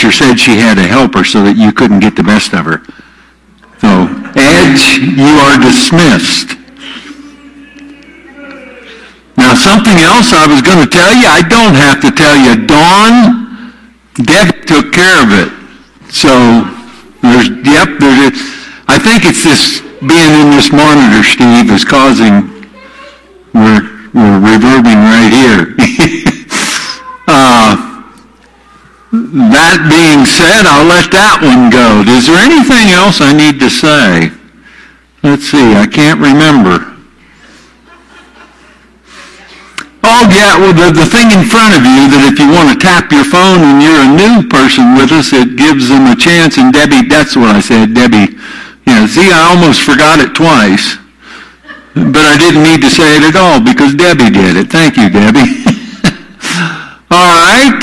preacher said she had a helper so that you couldn't get the best of her. So, Edge, you are dismissed. Now, something else I was going to tell you, I don't have to tell you. Dawn, Debbie took care of it. So, I think it's this, being in this monitor, Steve, is causing, we're reverbing right here. That being said, I'll let that one go. Is there anything else I need to say? Let's see, I can't remember. Oh, yeah, well, the thing in front of you that if you want to tap your phone and you're a new person with us, it gives them a chance. And Debbie, that's what I said, Debbie. See, I almost forgot it twice. But I didn't need to say it at all because Debbie did it. Thank you, Debbie. All right.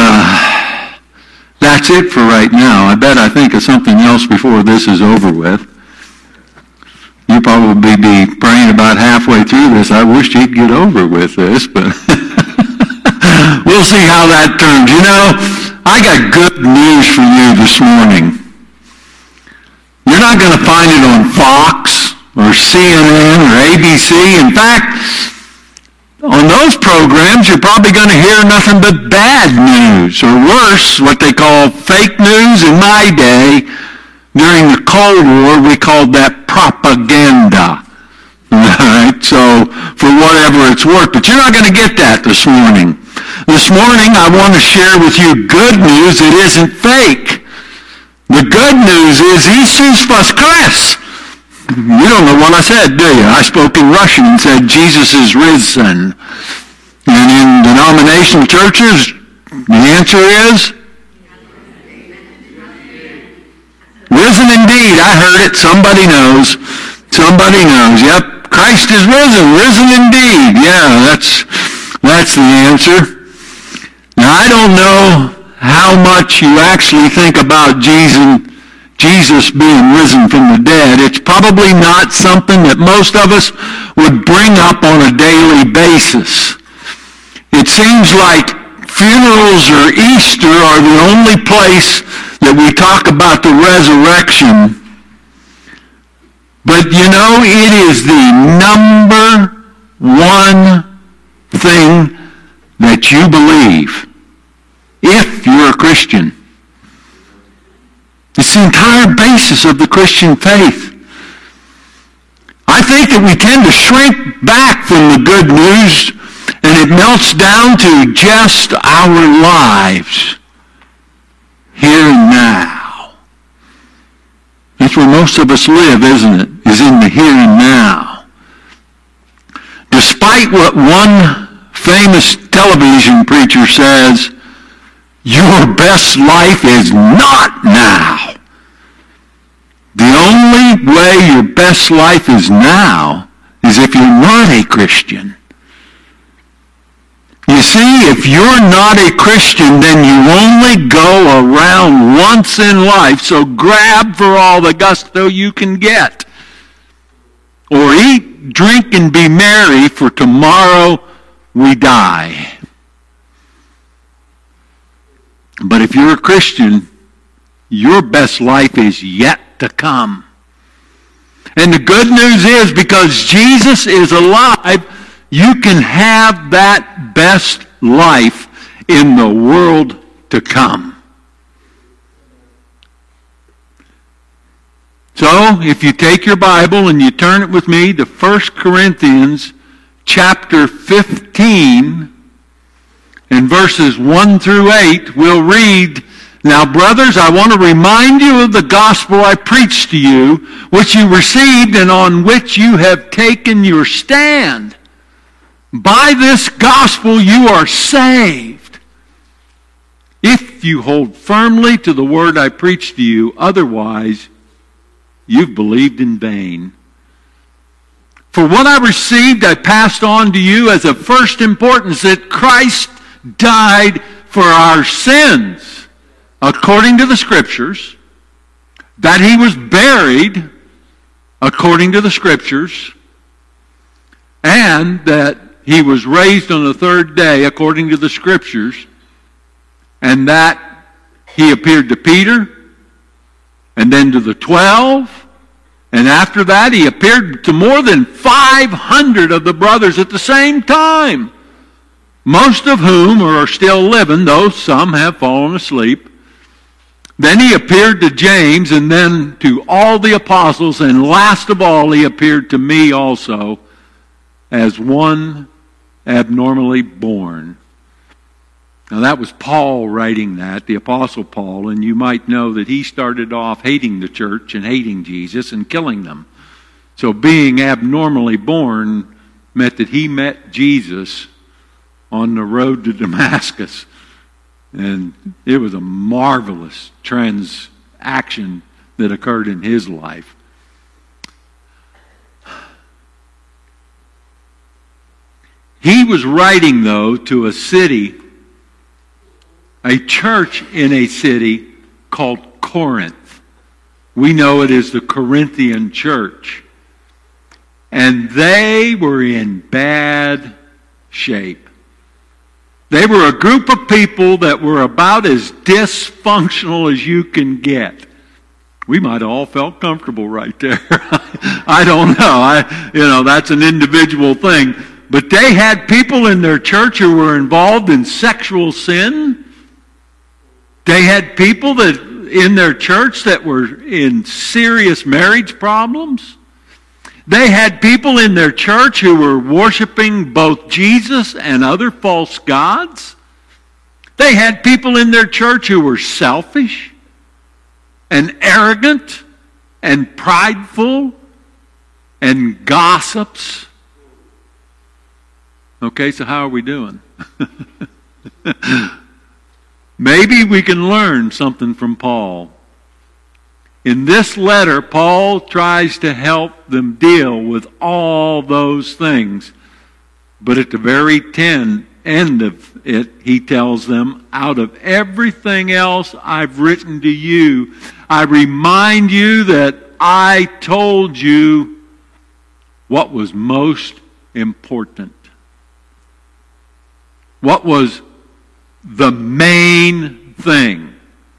That's it for right now. I bet I think of something else before this is over with. You'll probably be praying about halfway through this. I wish you'd get over with this, but we'll see how that turns. I got good news for you this morning. You're not going to find it on Fox or CNN or ABC. In fact, on those programs, you're probably going to hear nothing but bad news, or worse, what they call fake news. In my day, during the Cold War, we called that propaganda. All right, so for whatever it's worth. But you're not going to get that this morning. This morning, I want to share with you good news that isn't fake. The good news is Иисус воскрес. You don't know what I said, do you? I spoke in Russian and said, Jesus is risen. And in denominational churches, the answer is, risen indeed. I heard it. Somebody knows. Somebody knows. Yep. Christ is risen. Risen indeed. Yeah, that's the answer. Now, I don't know how much you actually think about Jesus being risen from the dead. It's probably not something that most of us would bring up on a daily basis. It seems like funerals or Easter are the only place that we talk about the resurrection. But it is the number one thing that you believe if you're a Christian. It's the entire basis of the Christian faith. I think that we tend to shrink back from the good news, and it melts down to just our lives here and now. That's where most of us live, isn't it? Is in the here and now. Despite what one famous television preacher says, your best life is not now. The only way your best life is now is if you're not a Christian. You see, if you're not a Christian, then you only go around once in life, so grab for all the gusto you can get. Or eat, drink, and be merry, for tomorrow we die. But if you're a Christian, your best life is yet to come. And the good news is, because Jesus is alive, you can have that best life in the world to come. So, if you take your Bible and you turn it with me to 1 Corinthians chapter 15, in verses 1 through 8, we'll read, Now, brothers, I want to remind you of the gospel I preached to you, which you received and on which you have taken your stand. By this gospel you are saved, if you hold firmly to the word I preached to you. Otherwise, you've believed in vain. For what I received, I passed on to you as of first importance, that Christ died for our sins, according to the Scriptures, that he was buried, according to the Scriptures, and that he was raised on the third day, according to the Scriptures, and that He appeared to Peter, and then to the 12, and after that he appeared to more than 500 of the brothers at the same time, most of whom are still living, though some have fallen asleep. Then he appeared to James, and then to all the apostles, and last of all he appeared to me also as one abnormally born. Now that was Paul writing that, the Apostle Paul, and you might know that he started off hating the church and hating Jesus and killing them. So being abnormally born meant that he met Jesus on the road to Damascus. And it was a marvelous transaction that occurred in his life. He was writing, though, to a city, a church in a city called Corinth. We know it as the Corinthian church. And they were in bad shape. They were a group of people that were about as dysfunctional as you can get. We might have all felt comfortable right there. I don't know. That's an individual thing. But they had people in their church who were involved in sexual sin. They had people that in their church that were in serious marriage problems. They had people in their church who were worshiping both Jesus and other false gods. They had people in their church who were selfish and arrogant and prideful and gossips. Okay, so how are we doing? Maybe we can learn something from Paul. In this letter, Paul tries to help them deal with all those things. But at the very end of it, he tells them, out of everything else I've written to you, I remind you that I told you what was most important. What was the main thing?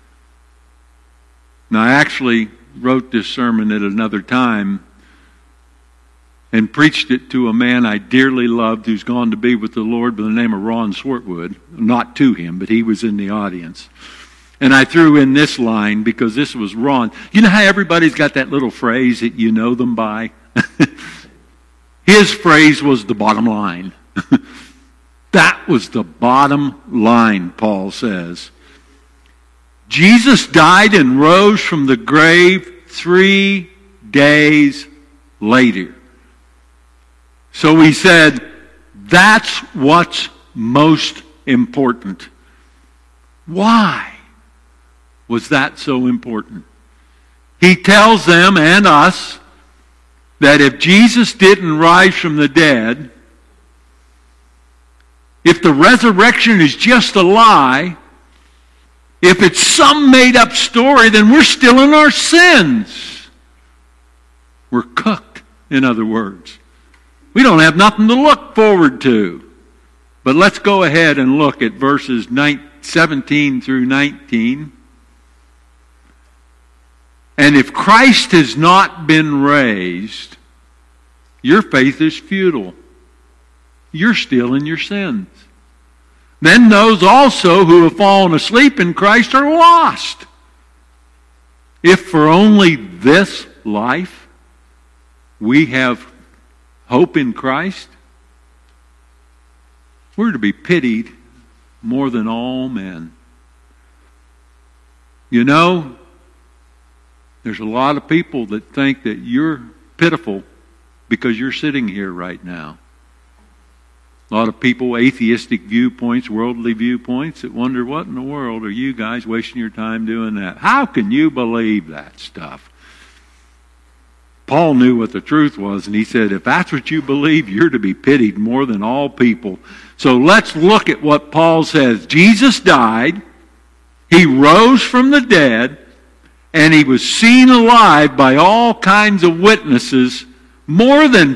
Now, I actually wrote this sermon at another time and preached it to a man I dearly loved who's gone to be with the Lord by the name of Ron Swartwood. Not to him, but he was in the audience. And I threw in this line because this was Ron. You know how everybody's got that little phrase that you know them by? His phrase was the bottom line. That was the bottom line, Paul says. Jesus died and rose from the grave 3 days later. So he said, that's what's most important. Why was that so important? He tells them and us that if Jesus didn't rise from the dead, if the resurrection is just a lie, if it's some made-up story, then we're still in our sins. We're cooked, in other words. We don't have nothing to look forward to. But let's go ahead and look at verses 17 through 19. And if Christ has not been raised, your faith is futile. You're still in your sins. Then those also who have fallen asleep in Christ are lost. If for only this life we have hope in Christ, we're to be pitied more than all men. You know, there's a lot of people that think that you're pitiful because you're sitting here right now. A lot of people, atheistic viewpoints, worldly viewpoints, that wonder, what in the world are you guys wasting your time doing that? How can you believe that stuff? Paul knew what the truth was, and he said, if that's what you believe, you're to be pitied more than all people. So let's look at what Paul says. Jesus died, he rose from the dead, and he was seen alive by all kinds of witnesses, more than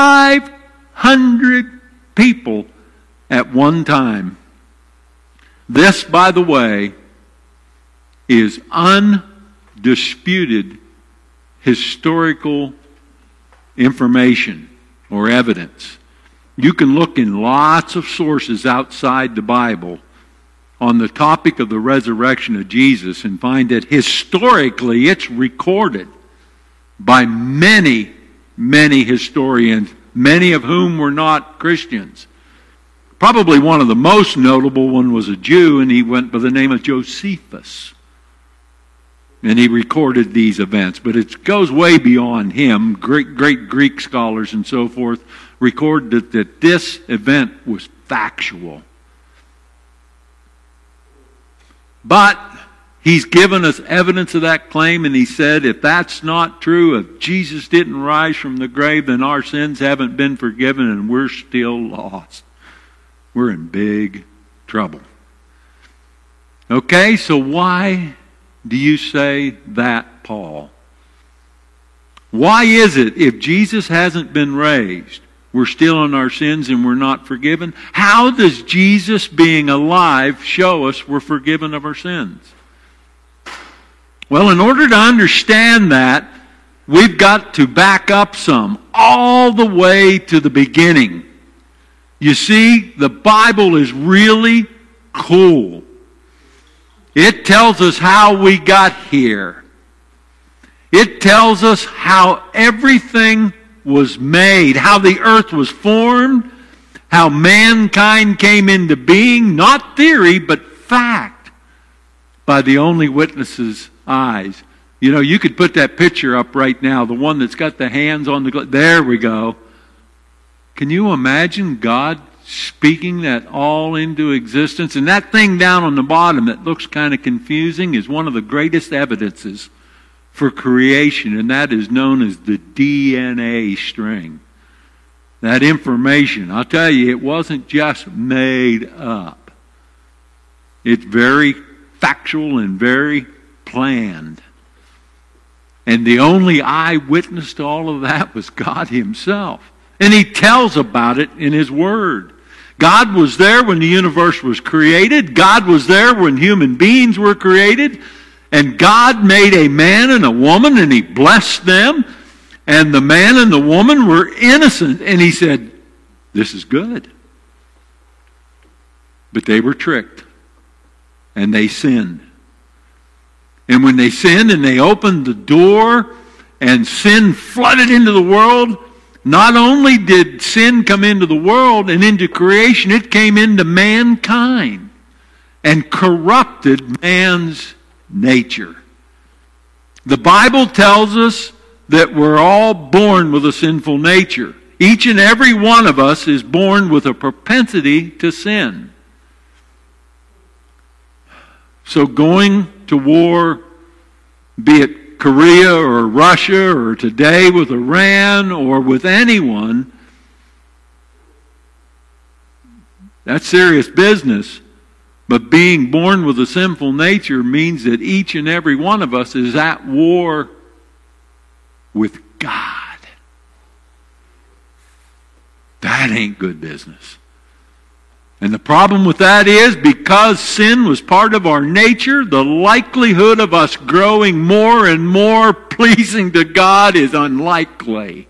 500 people at one time. This, by the way, is undisputed historical information or evidence. You can look in lots of sources outside the Bible on the topic of the resurrection of Jesus and find that historically it's recorded by many, many historians, many of whom were not Christians. Probably one of the most notable one was a Jew, and he went by the name of Josephus. And he recorded these events. But it goes way beyond him. Great Greek scholars and so forth record that this event was factual. But he's given us evidence of that claim, and he said, if that's not true, if Jesus didn't rise from the grave, then our sins haven't been forgiven and we're still lost. We're in big trouble. Okay, so why do you say that, Paul? Why is it if Jesus hasn't been raised, we're still in our sins and we're not forgiven? How does Jesus being alive show us we're forgiven of our sins? Well, in order to understand that, we've got to back up some, all the way to the beginning. You see, the Bible is really cool. It tells us how we got here. It tells us how everything was made, how the earth was formed, how mankind came into being, not theory, but fact, by the only witness's eyes. You know, you could put that picture up right now, the one that's got the hands on the glass. There we go. Can you imagine God speaking that all into existence? And that thing down on the bottom that looks kind of confusing is one of the greatest evidences for creation, and that is known as the DNA string. That information, I'll tell you, it wasn't just made up. It's very factual and very planned. And the only eyewitness to all of that was God Himself. And He tells about it in His Word. God was there when the universe was created. God was there when human beings were created. And God made a man and a woman, and He blessed them. And the man and the woman were innocent. And He said, this is good. But they were tricked. And they sinned. And when they sinned and they opened the door and sin flooded into the world, not only did sin come into the world and into creation, it came into mankind and corrupted man's nature. The Bible tells us that we're all born with a sinful nature. Each and every one of us is born with a propensity to sin. So going to war, be it Korea or Russia or today with Iran or with anyone, that's serious business. But being born with a sinful nature means that each and every one of us is at war with God. That ain't good business. And the problem with that is, because sin was part of our nature, the likelihood of us growing more and more pleasing to God is unlikely.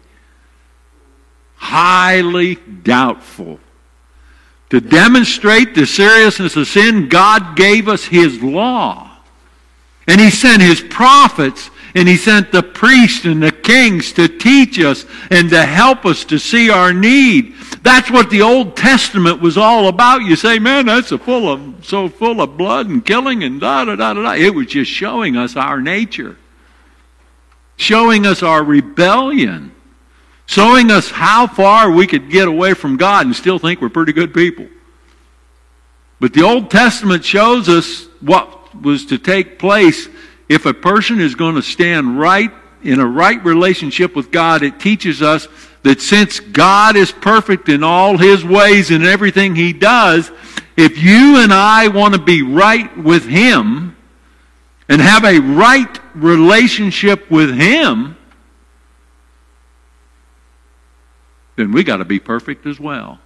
Highly doubtful. To demonstrate the seriousness of sin, God gave us His law. And He sent His prophets, and He sent the priests and the kings to teach us and to help us to see our need. That's what the Old Testament was all about. You say, man, that's so full of blood and killing and da-da-da-da-da. It was just showing us our nature. Showing us our rebellion. Showing us how far we could get away from God and still think we're pretty good people. But the Old Testament shows us what was to take place if a person is going to stand right in a right relationship with God. It teaches us that since God is perfect in all His ways and everything He does, if you and I want to be right with Him and have a right relationship with Him, then we got to be perfect as well.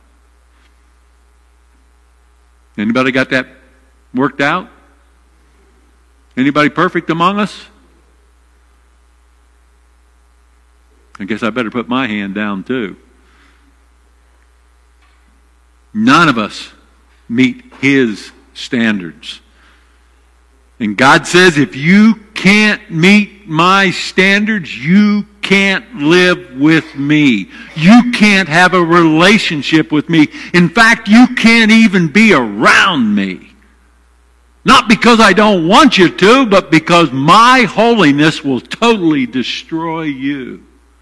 Anybody got that worked out? Anybody perfect among us? I guess I better put my hand down too. None of us meet His standards. And God says, if you can't meet my standards, you can't live with me. You can't have a relationship with me. In fact, you can't even be around me. Not because I don't want you to, but because my holiness will totally destroy you.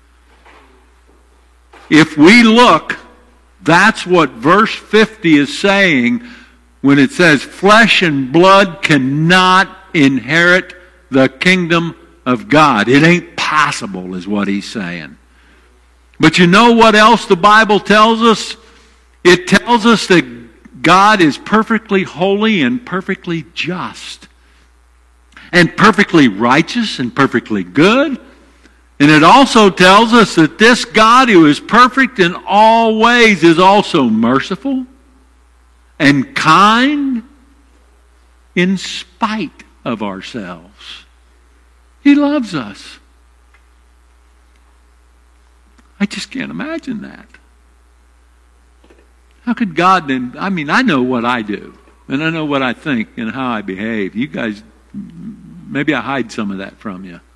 If we look, that's what verse 50 is saying when it says, flesh and blood cannot inherit the kingdom of God. It ain't possible, is what he's saying. But you know what else the Bible tells us? It tells us that God is perfectly holy and perfectly just, and perfectly righteous and perfectly good. And it also tells us that this God who is perfect in all ways is also merciful and kind in spite of ourselves. He loves us. I just can't imagine that. How could God then... I mean, I know what I do, and I know what I think and how I behave. You guys, maybe I hide some of that from you.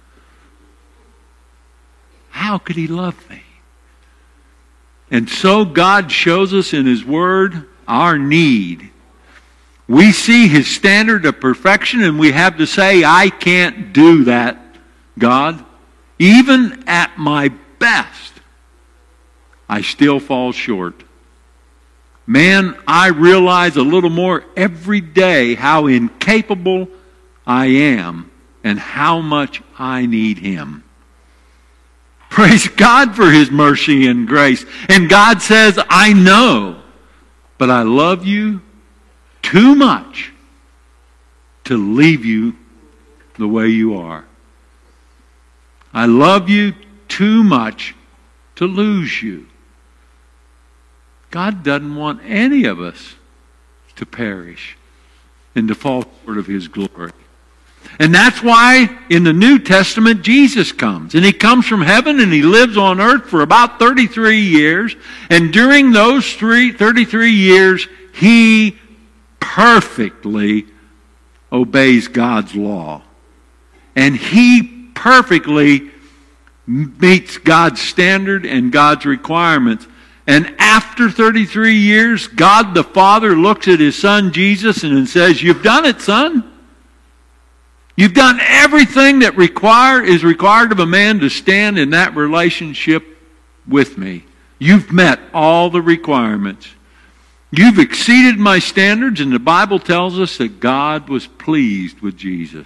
How could He love me? And so God shows us in His Word our need. We see His standard of perfection and we have to say, I can't do that, God. Even at my best, I still fall short. Man, I realize a little more every day how incapable I am and how much I need Him. Praise God for His mercy and grace. And God says, I know, but I love you too much to leave you the way you are. I love you too much to lose you. God doesn't want any of us to perish and to fall short of His glory. And that's why in the New Testament Jesus comes. And He comes from heaven and He lives on earth for about 33 years. And during those 33 years, He perfectly obeys God's law. And He perfectly meets God's standard and God's requirements. And after 33 years, God the Father looks at His Son Jesus and says, you've done it, son. You've done everything that is required of a man to stand in that relationship with me. You've met all the requirements. You've exceeded my standards, and the Bible tells us that God was pleased with Jesus.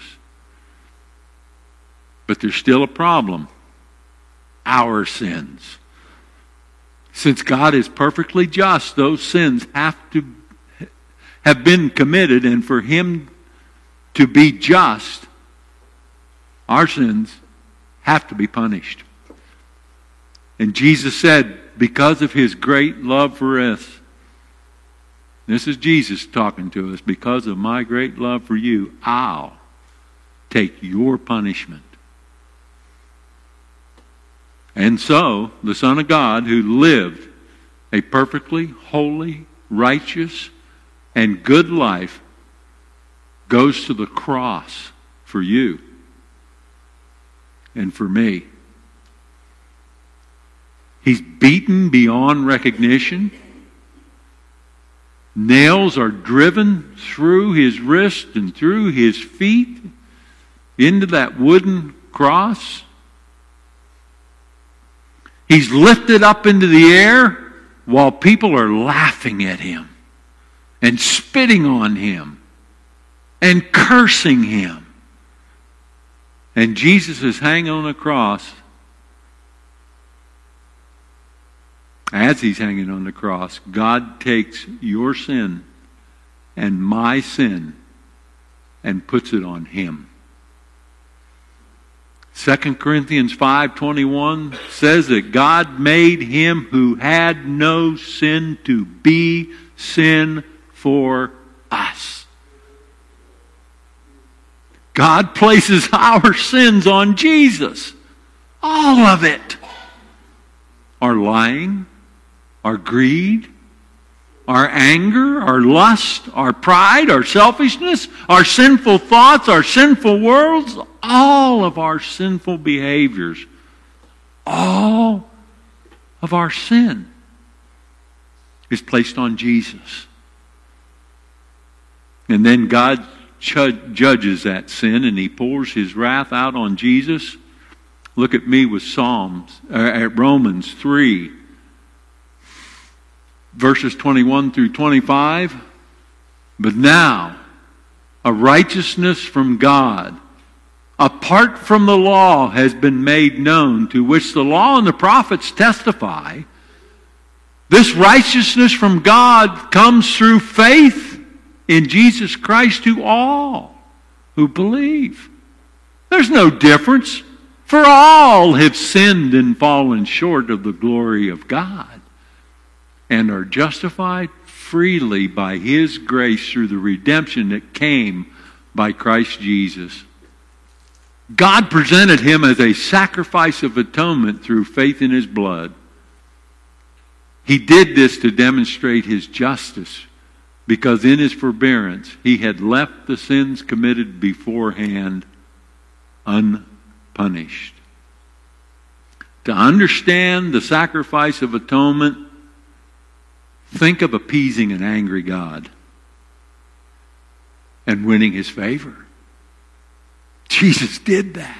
But there's still a problem. Our sins. Since God is perfectly just, those sins have been committed, and for Him to be just, our sins have to be punished. And Jesus said, because of His great love for us, this is Jesus talking to us, because of my great love for you, I'll take your punishment. And so, the Son of God, who lived a perfectly holy, righteous, and good life, goes to the cross for you and for me. He's beaten beyond recognition. Nails are driven through His wrist and through His feet into that wooden cross. He's lifted up into the air while people are laughing at Him and spitting on Him and cursing Him. And Jesus is hanging on a cross. As He's hanging on the cross, God takes your sin and my sin and puts it on Him. 2 Corinthians 5:21 says that God made Him who had no sin to be sin for us. God places our sins on Jesus. All of it. Our lying, our greed, our anger, our lust, our pride, our selfishness, our sinful thoughts, our sinful worlds, all of our sinful behaviors, all of our sin is placed on Jesus. And then God judges that sin and He pours His wrath out on Jesus. Look at me with at Romans 3, verses 21 through 25. But now, a righteousness from God, apart from the law, has been made known, to which the law and the prophets testify. This righteousness from God comes through faith in Jesus Christ to all who believe. There's no difference, for all have sinned and fallen short of the glory of God, and are justified freely by His grace through the redemption that came by Christ Jesus. God presented Him as a sacrifice of atonement through faith in His blood. He did this to demonstrate His justice, because in His forbearance He had left the sins committed beforehand unpunished. To understand the sacrifice of atonement, think of appeasing an angry God and winning His favor. Jesus did that.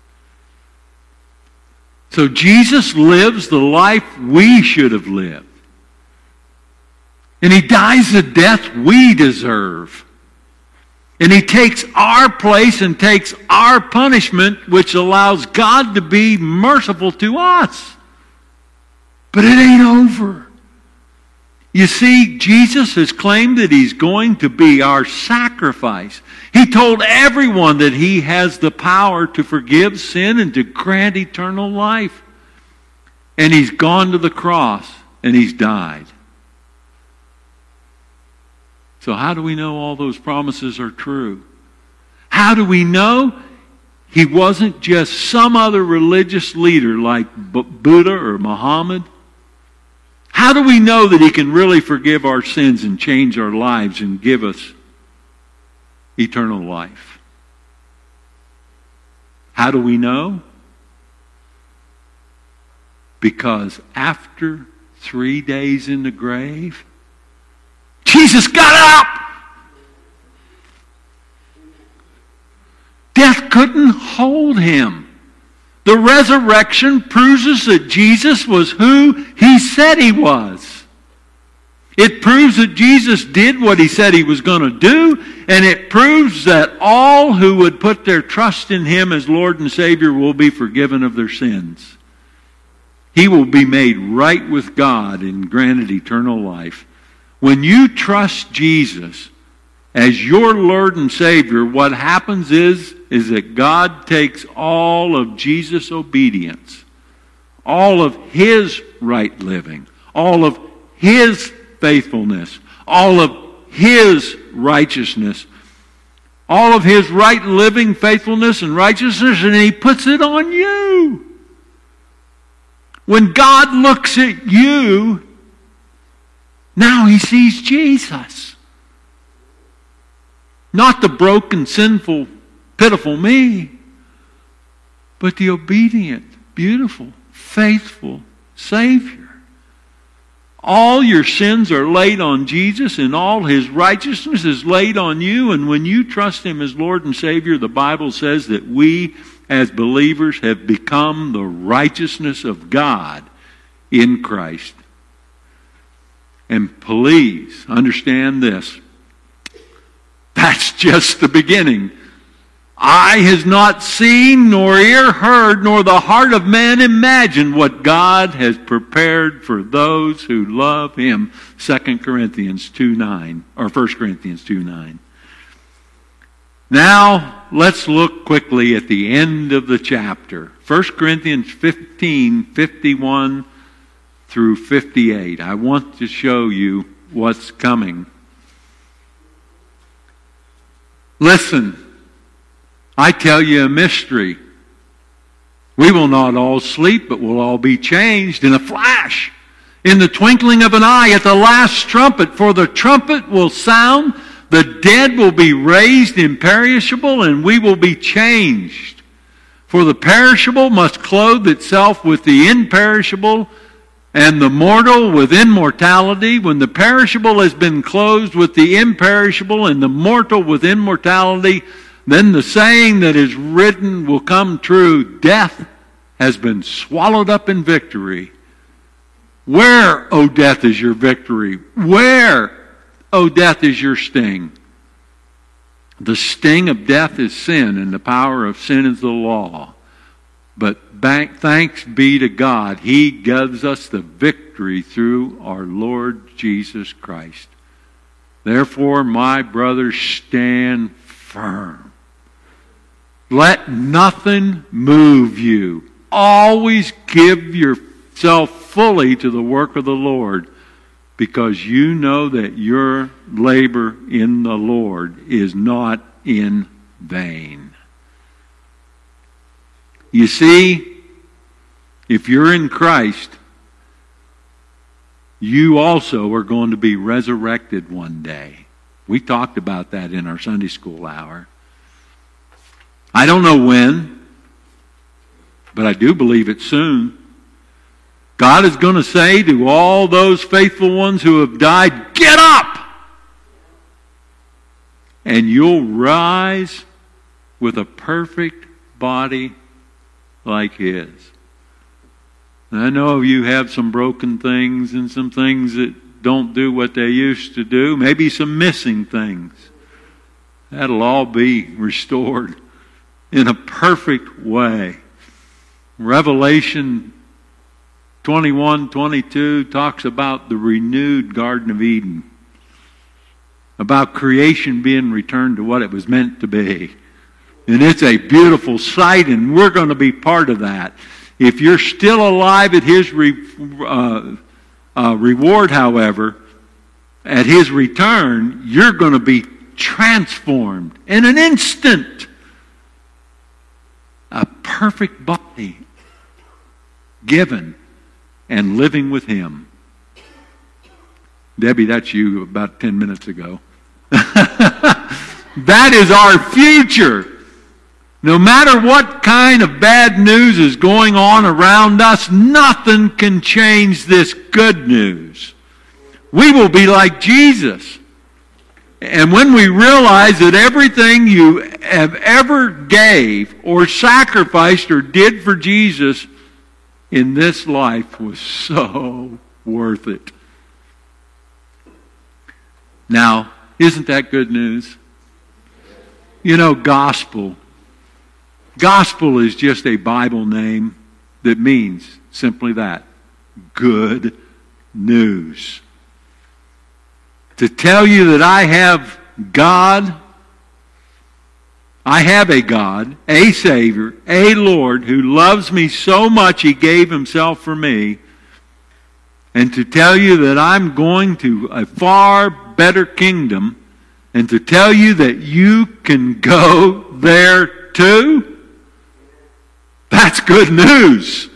So Jesus lives the life we should have lived. And He dies the death we deserve. And He takes our place and takes our punishment, which allows God to be merciful to us. But it ain't over. You see, Jesus has claimed that He's going to be our sacrifice. He told everyone that He has the power to forgive sin and to grant eternal life. And He's gone to the cross and He's died. So how do we know all those promises are true? How do we know He wasn't just some other religious leader like Buddha or Muhammad? How do we know that He can really forgive our sins and change our lives and give us eternal life? How do we know? Because after 3 days in the grave, Jesus got up. Death couldn't hold Him. The resurrection proves us that Jesus was who He said He was. It proves that Jesus did what He said He was going to do, and it proves that all who would put their trust in Him as Lord and Savior will be forgiven of their sins. He will be made right with God and granted eternal life. When you trust Jesus as your Lord and Savior, what happens is that God takes all of Jesus' obedience, all of His right living, all of His faithfulness, all of His righteousness, all of His right living, faithfulness, and righteousness, and He puts it on you. When God looks at you, now He sees Jesus. Not the broken, sinful, pitiful me, but the obedient, beautiful, faithful Savior. All your sins are laid on Jesus, and all His righteousness is laid on you. And when you trust Him as Lord and Savior, the Bible says that we as believers have become the righteousness of God in Christ. And please understand this. That's just the beginning. Eye has not seen, nor ear heard, nor the heart of man imagined what God has prepared for those who love Him. 2 Corinthians 2:9, or 1 Corinthians 2:9. Now, let's look quickly at the end of the chapter. 1 Corinthians 15:51 through 58. I want to show you what's coming. Listen, I tell you a mystery. We will not all sleep, but we'll all be changed in a flash, in the twinkling of an eye, at the last trumpet. For the trumpet will sound, the dead will be raised imperishable, and we will be changed. For the perishable must clothe itself with the imperishable, and the mortal with immortality. When the perishable has been clothed with the imperishable, and the mortal with immortality, then the saying that is written will come true: death has been swallowed up in victory. Where, O death, is your victory? Where, O death, is your sting? The sting of death is sin, and the power of sin is the law. But thanks be to God, He gives us the victory through our Lord Jesus Christ. Therefore, my brothers, stand firm. Let nothing move you. Always give yourself fully to the work of the Lord, because you know that your labor in the Lord is not in vain. You see, if you're in Christ, you also are going to be resurrected one day. We talked about that in our Sunday school hour. I don't know when, but I do believe it's soon. God is going to say to all those faithful ones who have died, get up! And you'll rise with a perfect body like His. And I know you have some broken things and some things that don't do what they used to do. Maybe some missing things. That'll all be restored in a perfect way. Revelation 21:22 talks about the renewed Garden of Eden, about creation being returned to what it was meant to be. And it's a beautiful sight, and we're going to be part of that. If you're still alive at His reward, however, at His return, you're going to be transformed in an instant. A perfect body given and living with Him. Debbie, that's you about 10 minutes ago. That is our future. No matter what kind of bad news is going on around us, nothing can change this good news. We will be like Jesus. And when we realize that everything you have ever gave or sacrificed or did for Jesus in this life was so worth it. Now, isn't that good news? You know, gospel. Gospel is just a Bible name that means simply that. Good news. To tell you that I have God, I have a God, a Savior, a Lord who loves me so much He gave Himself for me, and to tell you that I'm going to a far better kingdom, and to tell you that you can go there too, that's good news.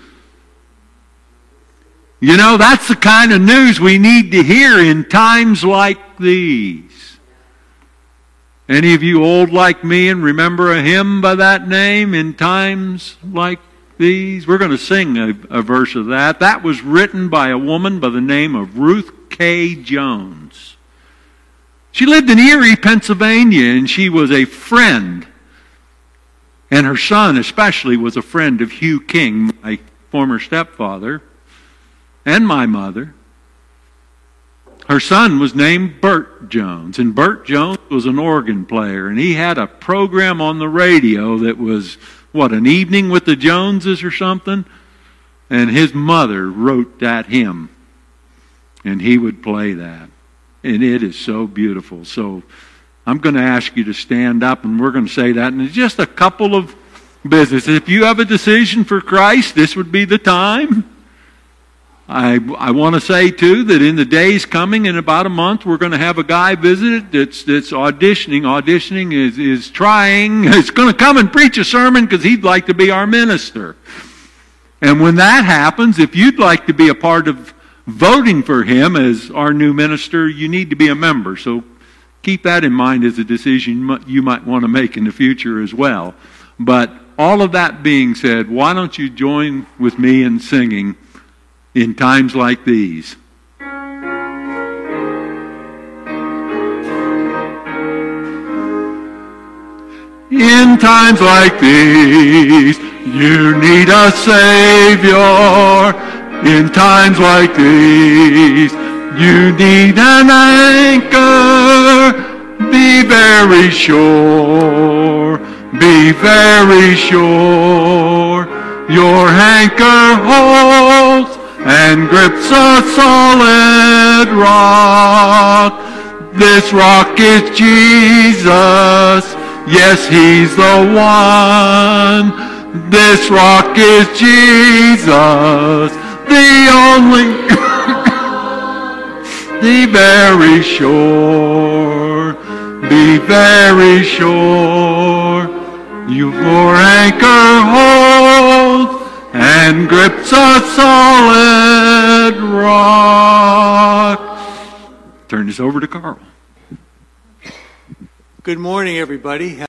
You know, that's the kind of news we need to hear in times like these. Any of you old like me and remember a hymn by that name, In Times Like These? We're going to sing a verse of that. That was written by a woman by the name of Ruth K. Jones. She lived in Erie, Pennsylvania, and she was a friend. And her son especially was a friend of Hugh King, my former stepfather, and my mother. Her son was named Bert Jones, and Bert Jones was an organ player, and he had a program on the radio that was, an evening with the Joneses or something? And his mother wrote that hymn, and he would play that. And it is so beautiful. So I'm going to ask you to stand up, and we're going to say that in just a couple of business. If you have a decision for Christ, this would be the time. I want to say, too, that in the days coming, in about a month, we're going to have a guy visit that's auditioning. Auditioning is trying. He's going to come and preach a sermon because he'd like to be our minister. And when that happens, if you'd like to be a part of voting for him as our new minister, you need to be a member. So keep that in mind as a decision you might want to make in the future as well. But all of that being said, why don't you join with me in singing in times like these? In times like these, you need a Savior. In times like these, you need an anchor. Be very sure, be very sure. Your anchor holds and grips a solid rock. This rock is Jesus. Yes, he's the one. This rock is Jesus, the only. Be very sure. Be very sure. Your anchor holds and grips a solid rock. Turn this over to Carl. Good morning, everybody.